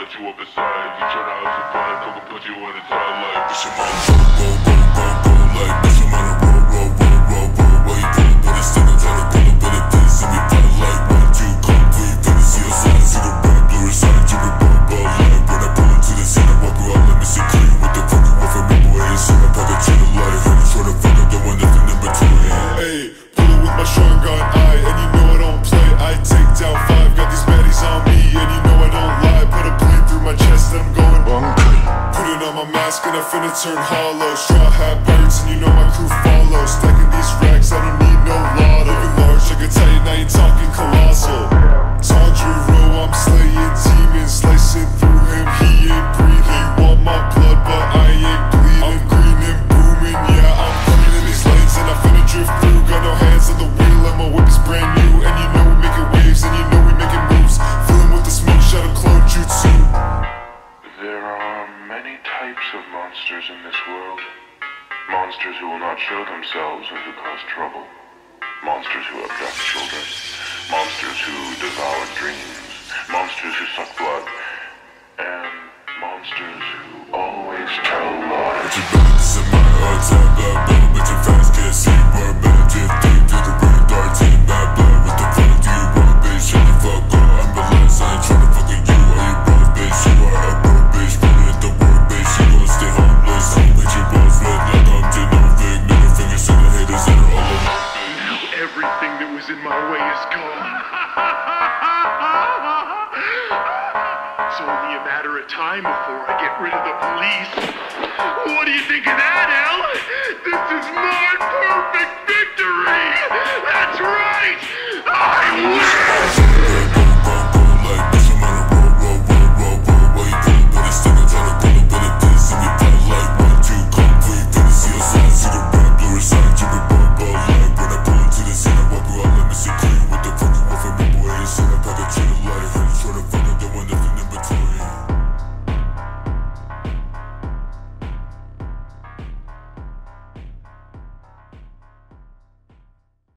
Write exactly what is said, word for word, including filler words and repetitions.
put you up inside. You tryna have some fun, I'm gonna put you in a tie like push him on roll, roll, roll, roll, roll, like push him on a roll, roll, roll, roll, roll. Why you pulling with a stick? I'm tryna pull up in a dance. See me fight like one, two, come through. Fantasy of signs, you can rap, blur aside. You can ball, ball, like when I pull into the scene, I walk you out, let me see clean. What the fuck you want from me, boy? Ain't seen my pocket chill like honey, tryna fuck up the one nothing in between. Hey, pullin' with my short gun eye, and you know I don't play. I take down five, got these baddies on me, and you know I don't lie. Put a blade through my chest, and I'm going bunker. Putting on my mask, and I finna turn hollow. Straw hat birds, and you know my crew follows. Stacking these racks, I don't need no lot. Living large, I can tell you now you talking colossal. Tanjiro, I'm slaying demons, slicing through him, he ain't breathing. You want my blood, but I ain't bleeding. I'm green and booming, yeah, I'm green in these lanes, and I finna drift through. Got no hands on the wheel, and my whip is brand new. And you know we making waves, and you know we making moves. Filling with the smoke, shot of clone jutsu. There are many types of monsters in this world. Monsters who will not show themselves and who cause trouble. Monsters who abduct children. Monsters who devour dreams. Monsters who suck blood. And monsters who always tell lies. But you better this in my heart, time bad blood. Bitch, you fast, can't see where I'm at. Drift deep through the radar, team bad blood. What the fuck do you want, bitch? Shut the fuck up, I'm the last, I ain't tryna fuck with you. Are you broke, bitch? You are a broke bitch. Put it the work, bitch. You gon' stay homeless. I'll make you both look like I'm Genovig. Middle fingers to the haters that are all over. Everything that was in my way is gone. It's only a matter of time before I get rid of the police. What do you think of that, Al? This is my perfect victory! That's